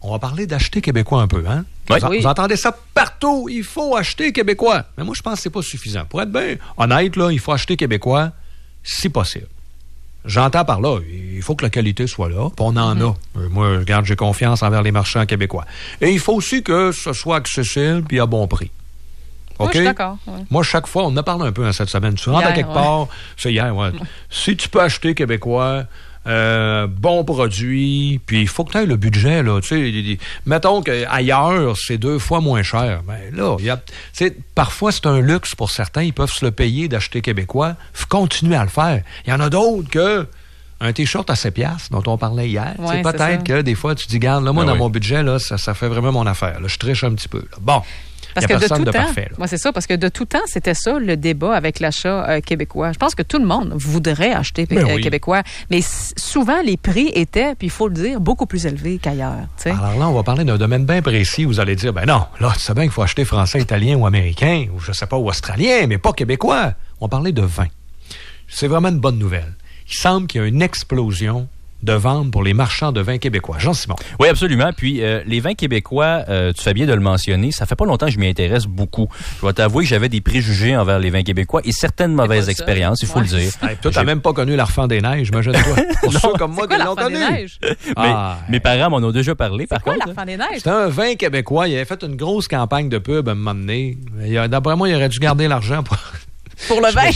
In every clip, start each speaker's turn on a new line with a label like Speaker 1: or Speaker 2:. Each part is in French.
Speaker 1: on va parler d'acheter québécois un peu, hein? Vous entendez ça partout, il faut acheter québécois. Mais moi, je pense que c'est pas suffisant. Pour être bien honnête, là, il faut acheter québécois si possible. J'entends par là, il faut que la qualité soit là, puis on en a. Moi, regarde, j'ai confiance envers les marchands québécois. Et il faut aussi que ce soit accessible puis à bon prix. OK?
Speaker 2: Je suis d'accord. Ouais.
Speaker 1: Moi, chaque fois, on en a parlé un peu cette semaine. Tu rentres à quelque part, c'est hier, si tu peux acheter québécois, bon produit, puis il faut que tu aies le budget, là. Tu sais, mettons qu'ailleurs, c'est 2 fois moins cher. Mais là, parfois, c'est un luxe pour certains. Ils peuvent se le payer d'acheter québécois. Faut continuer à le faire. Il y en a d'autres que un T-shirt à 7$ dont on parlait hier. Ouais, peut-être que des fois, tu dis, garde, là, moi, dans mon budget, là, ça fait vraiment mon affaire. Là, je triche un petit peu. Là. Bon.
Speaker 2: Parce que de tout temps, c'est ça, parce que de tout temps, c'était ça le débat avec l'achat québécois. Je pense que tout le monde voudrait acheter québécois, mais souvent les prix étaient, puis il faut le dire, beaucoup plus élevés qu'ailleurs. T'sais.
Speaker 1: Alors là, on va parler d'un domaine bien précis. Vous allez dire, ben non, là, tu sais bien qu'il faut acheter français, italien ou américain, ou je sais pas, ou australien, mais pas québécois. On parlait de vin. C'est vraiment une bonne nouvelle. Il semble qu'il y a une explosion de vente pour les marchands de vins québécois. Jean-Simon.
Speaker 3: Oui, absolument. Puis, les vins québécois, tu fais bien de le mentionner, ça fait pas longtemps que je m'y intéresse beaucoup. Je dois t'avouer que j'avais des préjugés envers les vins québécois et certaines mauvaises expériences, il faut le dire.
Speaker 1: Hey, toi, t'as même pas connu l'Arfand des Neiges, imagine-toi. Pour ceux comme moi qui l'ont connu.
Speaker 3: Mes parents m'en ont déjà parlé, par contre.
Speaker 2: C'est quoi l'Arfand des Neiges?
Speaker 1: C'était un vin québécois. Il avait fait une grosse campagne de pub à un moment donné. D'après moi, il aurait dû garder l'argent
Speaker 2: pour le vin.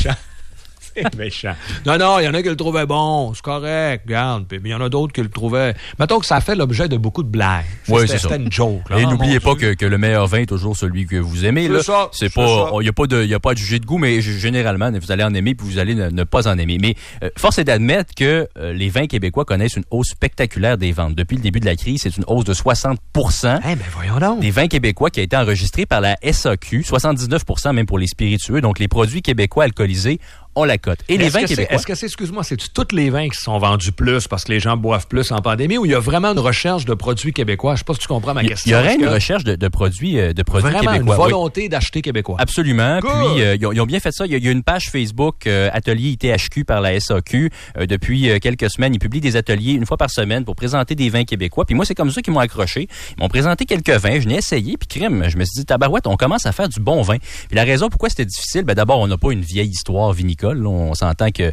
Speaker 1: C'est méchant. Non, il y en a qui le trouvaient bon, c'est correct, regarde. Puis il y en a d'autres qui le trouvaient. Mettons que ça a fait l'objet de beaucoup de blagues.
Speaker 3: Oui, c'est ça.
Speaker 1: C'était une joke. Là.
Speaker 3: Et n'oubliez pas que le meilleur vin est toujours celui que vous aimez.
Speaker 1: C'est ça.
Speaker 3: C'est pas, il n'y a pas à juger de goût, mais généralement, vous allez en aimer puis vous allez ne pas en aimer. Mais force est d'admettre que les vins québécois connaissent une hausse spectaculaire des ventes. Depuis le début de la crise, c'est une hausse de 60%.
Speaker 1: Ben voyons donc.
Speaker 3: Des vins québécois qui a été enregistré par la SAQ, 79% même pour les spiritueux. Donc les produits québécois alcoolisés on la cote. Et les vins québécois.
Speaker 1: Est-ce que c'est, excuse-moi, c'est-tu tous les vins qui sont vendus plus parce que les gens boivent plus en pandémie ou il y a vraiment une recherche de produits québécois? Je sais pas si tu comprends ma question.
Speaker 3: Il y aurait une recherche de produits québécois.
Speaker 1: Vraiment une volonté d'acheter québécois.
Speaker 3: Absolument. Good. Puis, ils ont bien fait ça. Il y a une page Facebook, Atelier ITHQ par la SAQ. Depuis quelques semaines, ils publient des ateliers une fois par semaine pour présenter des vins québécois. Puis moi, c'est comme ça qu'ils m'ont accroché. Ils m'ont présenté quelques vins. Je n'ai essayé. Puis crime, je me suis dit, tabarouette, on commence à faire du bon vin. Puis la raison pourquoi c'était difficile, d'abord, on n'a pas une vieille histoire vinicole. Là, on s'entend que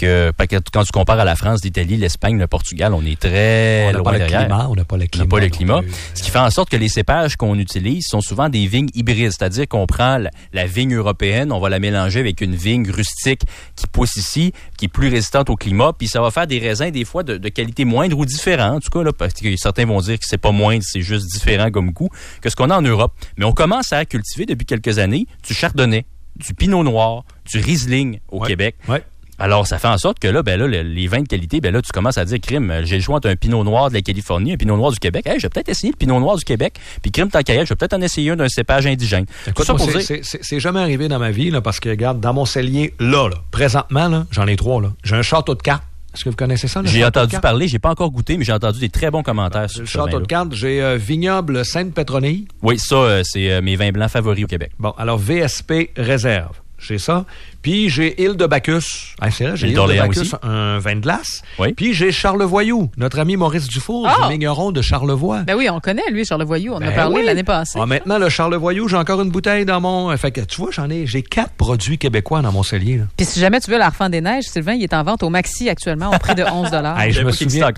Speaker 3: quand tu compares à la France, l'Italie, l'Espagne, le Portugal, on est très loin derrière.
Speaker 1: On n'a pas le climat.
Speaker 3: On n'a pas le climat. Ce qui fait en sorte que les cépages qu'on utilise sont souvent des vignes hybrides. C'est-à-dire qu'on prend la vigne européenne, on va la mélanger avec une vigne rustique qui pousse ici, qui est plus résistante au climat, puis ça va faire des raisins des fois de qualité moindre ou différente. En tout cas, là, parce que certains vont dire que c'est pas moindre, c'est juste différent comme goût que ce qu'on a en Europe. Mais on commence à cultiver depuis quelques années du chardonnay, du pinot noir, du riesling au Québec. Ouais. Alors, ça fait en sorte que là, les vins de qualité, là, tu commences à dire, crime, j'ai le choix entre un pinot noir de la Californie, un pinot noir du Québec. Hey, je vais peut-être essayer le pinot noir du Québec. Puis, crime, tant qu'à y aller, je vais peut-être en essayer un d'un cépage indigène.
Speaker 1: Écoute, ça pour dire... c'est jamais arrivé dans ma vie, là, parce que, regarde, dans mon cellier, là, présentement, là, j'en ai 3, là. J'ai un château de cartes. Est-ce que vous connaissez ça?
Speaker 3: J'ai entendu parler, j'ai pas encore goûté, mais j'ai entendu des très bons commentaires sur
Speaker 1: le château de cartes. J'ai Vignoble Sainte-Pétronille.
Speaker 3: Oui, ça, c'est mes vins blancs favoris au Québec.
Speaker 1: Bon, alors VSP Réserve. J'ai ça. Puis j'ai Île de Bacchus. Ah, c'est là, j'ai Île de Bacchus, aussi. Un vin de glace. Oui. Puis j'ai Charlevoix, notre ami Maurice Dufour, du vigneron de Charlevoix.
Speaker 2: Ben oui, on connaît, lui, Charlevoix. On a parlé l'année passée.
Speaker 1: Ah, maintenant, le Charlevoix, j'ai encore une bouteille dans mon... Fait que, tu vois, j'ai 4 produits québécois dans mon cellier. Là.
Speaker 2: Puis si jamais tu veux l'Arfand des Neiges, Sylvain, il est en vente au Maxi actuellement au prix de 11 $.
Speaker 1: Hey, je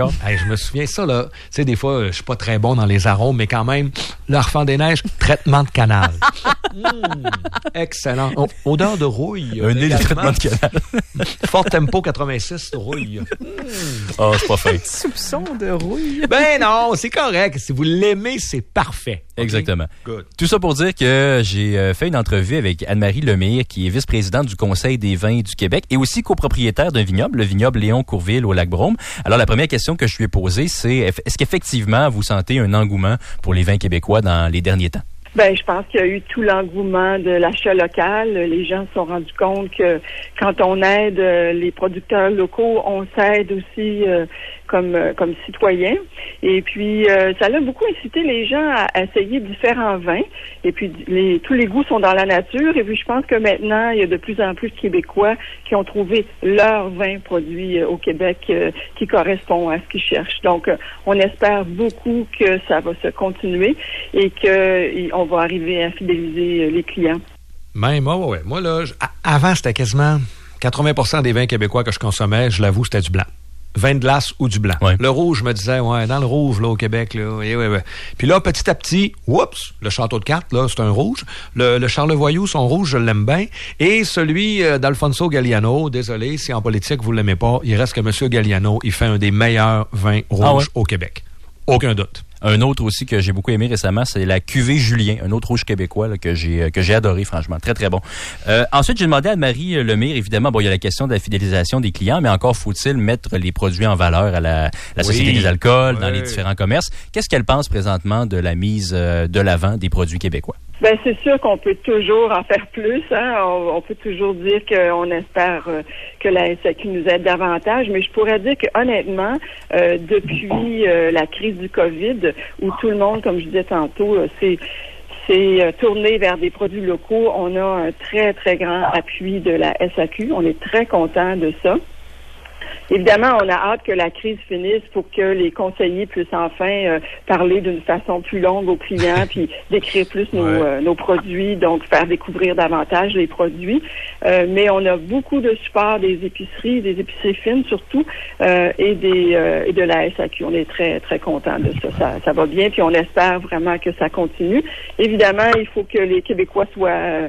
Speaker 1: me souviens ça, là. Tu sais, des fois, je suis pas très bon dans les arômes, mais quand même, l'Arfand des Neiges, traitement de canal. Excellent. Odeur de rouille.
Speaker 3: Un nez de traitement de canal.
Speaker 1: Fort Tempo 86, rouille.
Speaker 3: Oh, c'est pas fait.
Speaker 2: Soupçon de rouille.
Speaker 1: Ben non, c'est correct. Si vous l'aimez, c'est parfait.
Speaker 3: Okay? Exactement. Good. Tout ça pour dire que j'ai fait une entrevue avec Anne-Marie Lemire, qui est vice-présidente du Conseil des vins du Québec et aussi copropriétaire d'un vignoble, le vignoble Léon Courville au Lac-Brome. Alors, la première question que je lui ai posée, c'est est-ce qu'effectivement, vous sentez un engouement pour les vins québécois dans les derniers temps?
Speaker 4: Ben, je pense qu'il y a eu tout l'engouement de l'achat local. Les gens se sont rendus compte que quand on aide les producteurs locaux, on s'aide aussi comme citoyens. Et puis, ça a beaucoup incité les gens à essayer différents vins. Et puis, tous les goûts sont dans la nature. Et puis, je pense que maintenant, il y a de plus en plus de Québécois qui ont trouvé leur vin produit au Québec qui correspond à ce qu'ils cherchent. Donc, on espère beaucoup que ça va se continuer et qu'on va arriver à fidéliser les clients.
Speaker 1: Même, ouais. Moi, là, avant, c'était quasiment 80% des vins québécois que je consommais, je l'avoue, c'était du blanc. Vin de glace ou du blanc. Ouais. Le rouge, je me disais, dans le rouge, là, au Québec, là. Ouais. Puis là, petit à petit, le Château de Cartes, là, c'est un rouge. Le Charlevoix, son rouge, je l'aime bien. Et celui d'Alfonso Galliano, désolé, si en politique, vous l'aimez pas, il reste que M. Galliano, il fait un des meilleurs vins rouges au Québec. Aucun doute.
Speaker 3: Un autre aussi que j'ai beaucoup aimé récemment, c'est la cuvée Julien, un autre rouge québécois là, que j'ai adoré, franchement. Très, très bon. Ensuite, j'ai demandé à Marie Lemire, évidemment, il y a la question de la fidélisation des clients, mais encore faut-il mettre les produits en valeur à la Société des alcools, dans les différents commerces. Qu'est-ce qu'elle pense présentement de la mise de l'avant des produits québécois?
Speaker 4: Ben, c'est sûr qu'on peut toujours en faire plus, hein. On peut toujours dire qu'on espère que la SAQ nous aide davantage, mais je pourrais dire que honnêtement, depuis la crise du COVID, où tout le monde, comme je disais tantôt, c'est tourné vers des produits locaux, on a un très, très grand appui de la SAQ. On est très content de ça. Évidemment, on a hâte que la crise finisse pour que les conseillers puissent enfin parler d'une façon plus longue aux clients, puis décrire plus nos produits, donc faire découvrir davantage les produits. Mais on a beaucoup de support des épiceries fines surtout, et de la SAQ. On est très, très contents de ça. Ça va bien, puis on espère vraiment que ça continue. Évidemment, il faut que les Québécois soient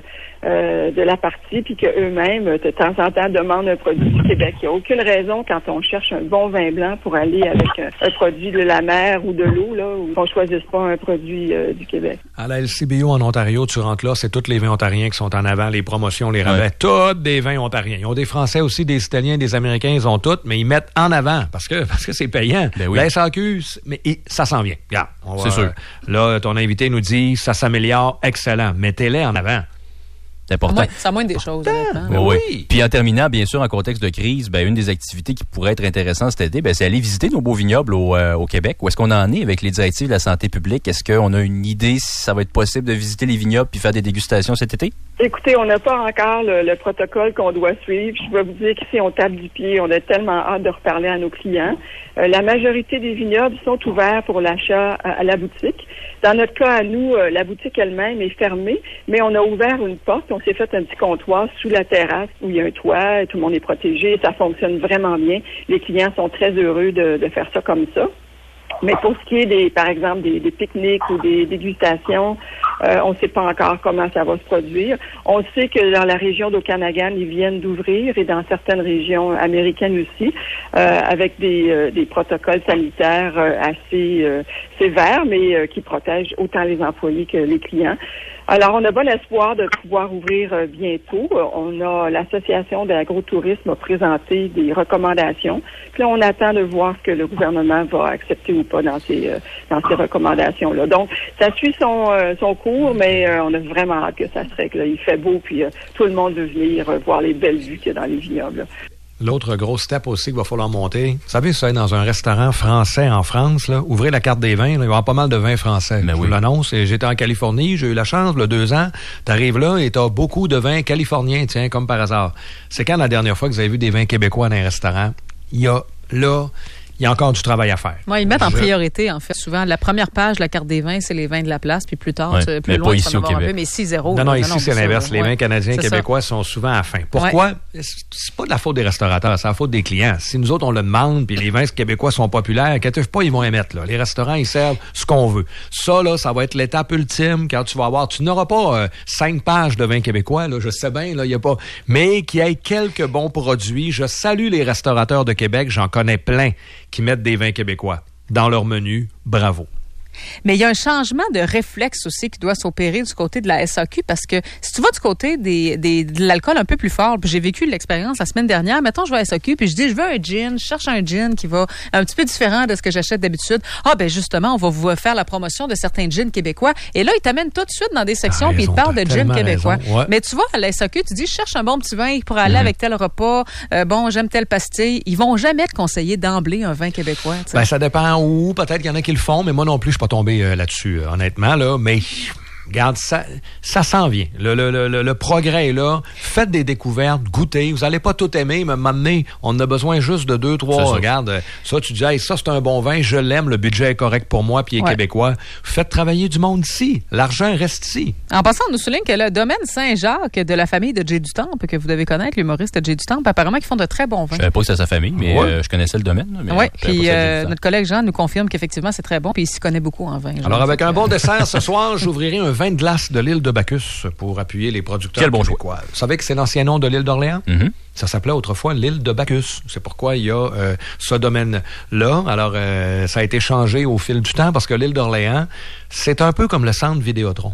Speaker 4: de la partie, puis qu'eux-mêmes, de temps en temps, demandent un produit du Québec. Il n'y a aucune raison, quand on cherche un bon vin blanc, pour aller avec un produit de la mer ou de l'eau, là, ou qu'on ne choisisse pas un produit du Québec.
Speaker 1: À la LCBO en Ontario, tu rentres là, c'est tous les vins ontariens qui sont en avant, les promotions, les rabais, tous des vins ontariens. Ils ont des Français aussi, des Italiens, des Américains, ils ont tous, mais ils mettent en avant, parce que c'est payant. Ben oui. La SAQ, ça s'en vient. Regarde, c'est sûr. Là, ton invité nous dit, ça s'améliore, excellent. Mettez-les en avant.
Speaker 3: C'est important.
Speaker 2: Ça moindre des choses.
Speaker 3: Oui. Puis en terminant, bien sûr, en contexte de crise, une des activités qui pourrait être intéressante cet été, c'est aller visiter nos beaux vignobles au Québec. Où est-ce qu'on en est avec les directives de la santé publique? Est-ce qu'on a une idée si ça va être possible de visiter les vignobles puis faire des dégustations cet été?
Speaker 4: Écoutez, on n'a pas encore le protocole qu'on doit suivre. Je vais vous dire qu'ici, on tape du pied. On a tellement hâte de reparler à nos clients. La majorité des vignobles sont ouverts pour l'achat à la boutique. Dans notre cas, à nous, la boutique elle-même est fermée, mais on a ouvert une porte. On s'est fait un petit comptoir sous la terrasse où il y a un toit, et tout le monde est protégé. Ça fonctionne vraiment bien. Les clients sont très heureux de faire ça comme ça. Mais pour ce qui est par exemple, des pique-niques ou des dégustations, on ne sait pas encore comment ça va se produire. On sait que dans la région d'Okanagan, ils viennent d'ouvrir, et dans certaines régions américaines aussi, avec des protocoles sanitaires assez sévères, mais qui protègent autant les employés que les clients. Alors, on a bon espoir de pouvoir ouvrir bientôt. On a l'Association de l'agro-tourisme a présenté des recommandations. Puis là, on attend de voir ce que le gouvernement va accepter ou pas dans ces recommandations-là. Donc, ça suit son cours, mais on a vraiment hâte que ça se règle. Il fait beau, puis tout le monde veut venir voir les belles vues qu'il y a dans les vignobles.
Speaker 1: L'autre gros step aussi qu'il va falloir monter, vous savez, ça dans un restaurant français en France, là, ouvrez la carte des vins, là, il va y avoir pas mal de vins français. Je vous l'annonce. Et j'étais en Californie, j'ai eu la chance, 2 ans, t'arrives là et t'as beaucoup de vins californiens, tiens, comme par hasard. C'est quand la dernière fois que vous avez vu des vins québécois dans un restaurant? Il y a encore du travail à faire.
Speaker 2: Oui, ils mettent en priorité, en fait. Souvent, la première page de la carte des vins, c'est les vins de la place, puis plus tard, plus loin, tu vas en avoir un peu, mais ici, 0.
Speaker 1: Non, ici, c'est l'inverse. Les vins canadiens et québécois sont souvent à fin. Pourquoi? C'est pas de la faute des restaurateurs, c'est la faute des clients. Si nous autres, on le demande, puis les vins québécois sont populaires, inquiétez-vous pas, ils vont émettre, là. Les restaurants, ils servent ce qu'on veut. Ça, là, ça va être l'étape ultime quand tu n'auras pas 5 pages de vins québécois, là. Je sais bien, là, il y a pas, mais qu'il y ait quelques bons produits. Je salue les restaurateurs de Québec, j'en connais plein qui mettent des vins québécois dans leur menu. Bravo.
Speaker 2: Mais il y a un changement de réflexe aussi qui doit s'opérer du côté de la SAQ parce que si tu vas du côté de l'alcool un peu plus fort, puis j'ai vécu l'expérience la semaine dernière, mettons je vais à SAQ puis je dis je veux un gin, je cherche un gin qui va un petit peu différent de ce que j'achète d'habitude. Ah ben justement, on va vous faire la promotion de certains gins québécois et là ils t'amènent tout de suite dans des sections puis ils te parlent de gin québécois. Ouais. Mais tu vois à la SAQ, tu dis je cherche un bon petit vin pour aller avec tel repas, bon j'aime telle pastille, ils vont jamais te conseiller d'emblée un vin québécois. T'sais.
Speaker 1: Ben ça dépend où, peut-être qu'il y en a qui le font, mais moi non plus je suis pas tombé là-dessus honnêtement là, mais regarde, ça s'en vient. Le progrès est là. Faites des découvertes, goûtez. Vous n'allez pas tout aimer, mais à un moment donné, on a besoin juste de 2, 3. Regarde, ça, tu dis, hey, ça, c'est un bon vin, je l'aime, le budget est correct pour moi, puis il est québécois. Faites travailler du monde ici. L'argent reste ici.
Speaker 2: En passant, on nous souligne que le domaine Saint-Jacques de la famille de Jay du Temple, que vous devez connaître, l'humoriste Jay du Temple, apparemment, qu'ils font de très bons vins.
Speaker 3: Je savais pas que c'était sa famille, mais je connaissais le domaine.
Speaker 2: Oui, puis notre collègue Jean nous confirme qu'effectivement, c'est très bon, puis il s'y connaît beaucoup en vin.
Speaker 1: Alors, avec un bon dessert ce soir, j'ouvrirai un vin de glace de l'île de Bacchus pour appuyer les producteurs québécois. Vous savez que c'est l'ancien nom de l'île d'Orléans? Mm-hmm. Ça s'appelait autrefois l'île de Bacchus. C'est pourquoi il y a ce domaine-là. Alors, ça a été changé au fil du temps parce que l'île d'Orléans, c'est un peu comme le centre Vidéotron.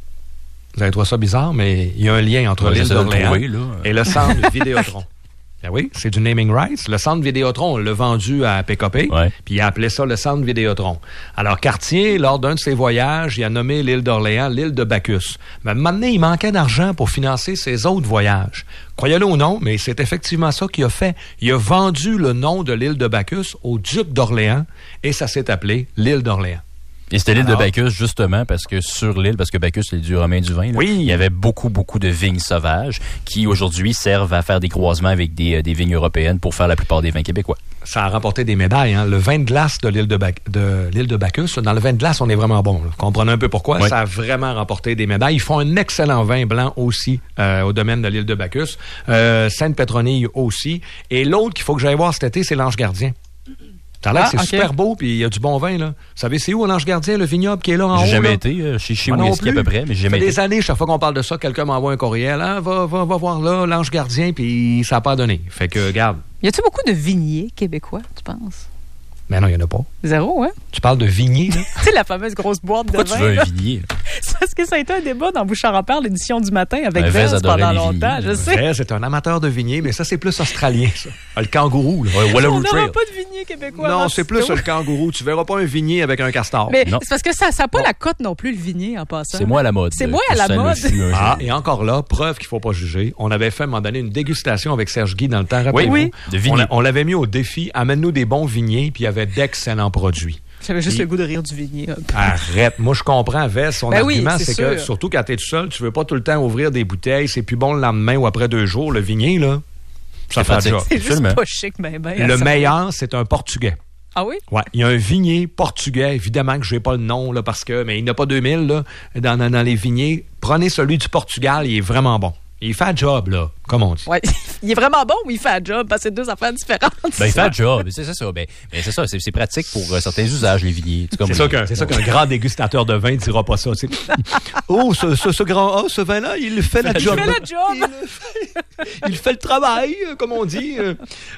Speaker 1: Vous allez trouver ça bizarre, mais il y a un lien entre l'île d'Orléans et le centre Vidéotron. Ben oui, c'est du naming rights. Le centre Vidéotron, on l'a vendu à PKP, puis il a appelé ça le centre Vidéotron. Alors, Cartier, lors d'un de ses voyages, il a nommé l'île d'Orléans l'île de Bacchus. Mais maintenant, il manquait d'argent pour financer ses autres voyages. Croyez-le ou non, mais c'est effectivement ça qu'il a fait. Il a vendu le nom de l'île de Bacchus au duc d'Orléans et ça s'est appelé l'île d'Orléans.
Speaker 3: Et c'était l'île de Bacchus, justement, parce que sur l'île, parce que Bacchus, c'est le dieu romain du vin, là, il y avait beaucoup de vignes sauvages qui, aujourd'hui, servent à faire des croisements avec des vignes européennes pour faire la plupart des vins québécois.
Speaker 1: Ça a remporté des médailles. Hein? Le vin de glace de l'île de Bacchus, dans le vin de glace, on est vraiment bon. Là. Comprenez un peu pourquoi. Oui. Ça a vraiment remporté des médailles. Ils font un excellent vin blanc aussi au domaine de l'île de Bacchus. Sainte-Pétronille aussi. Et l'autre qu'il faut que j'aille voir cet été, c'est l'Ange Gardien. Ça a l'air que c'est super beau, puis il y a du bon vin, là. Vous savez, c'est où, l'Ange Gardien, le vignoble qui est là en haut?
Speaker 3: J'ai jamais été chez Whisky à peu près, mais j'ai jamais été.
Speaker 1: Ça fait des années, chaque fois qu'on parle de ça, quelqu'un m'envoie un courriel. Ah, va voir là, l'Ange Gardien, puis ça n'a pas donné. Fait que, regarde.
Speaker 2: Y a-t-il beaucoup de vigniers québécois, tu penses?
Speaker 1: Mais non, il n'y en a pas.
Speaker 2: Zéro, hein?
Speaker 1: Tu parles de vignier, là?
Speaker 2: Tu sais, la fameuse grosse boîte
Speaker 3: Pourquoi
Speaker 2: de vin.
Speaker 3: Pourquoi tu veux un vignier?
Speaker 2: C'est parce que ça a été un débat dans Bouchard en parle, l'édition du matin avec Vez pendant longtemps, je sais.
Speaker 1: Vez est un amateur de vignier, mais ça, c'est plus australien, ça. Le kangourou, là.
Speaker 2: On n'aura pas de vignier québécois.
Speaker 1: Non, c'est plus le kangourou. Tu verras pas un vignier avec un castor.
Speaker 2: Mais c'est parce que ça n'a pas la cote non plus, le vignier, en passant.
Speaker 3: C'est moins à la mode.
Speaker 2: C'est moins à la mode.
Speaker 1: Et encore là, preuve qu'il ne faut pas juger. On avait fait, à un moment donné, une dégustation avec Serge Guy dans le temps.
Speaker 2: Oui.
Speaker 1: On l'avait mis au défi. Amène-nous des bons vigniers, puis il y avait d'excellents produits.
Speaker 2: J'avais juste le goût de rire du vignier.
Speaker 1: Arrête. Moi, je comprends, Vess. Son argument, c'est que, surtout quand t'es tout seul, tu veux pas tout le temps ouvrir des bouteilles. C'est plus bon le lendemain ou après 2 jours. Le vignier, là, ça fait déjà.
Speaker 2: C'est juste pas chic, mais
Speaker 1: le meilleur, c'est un Portugais.
Speaker 2: Ah oui?
Speaker 1: Ouais. Il y a un vignier portugais. Évidemment que je n'ai pas le nom, là, parce que, mais il n'y en a pas 2000, là, dans les vigniers. Prenez celui du Portugal. Il est vraiment bon. Il fait un job, là, comme on dit.
Speaker 2: Ouais. Il est vraiment bon ou il fait un job? Parce que c'est 2 affaires différentes.
Speaker 3: Ben, il fait un job. C'est ça. Ben, c'est ça. C'est pratique pour certains usages, les vigniers.
Speaker 1: C'est ça qu'un grand dégustateur de vin ne dira pas ça. Oh, ce vin-là, il fait la job.
Speaker 2: Il fait la job.
Speaker 1: Il fait le travail, comme on dit.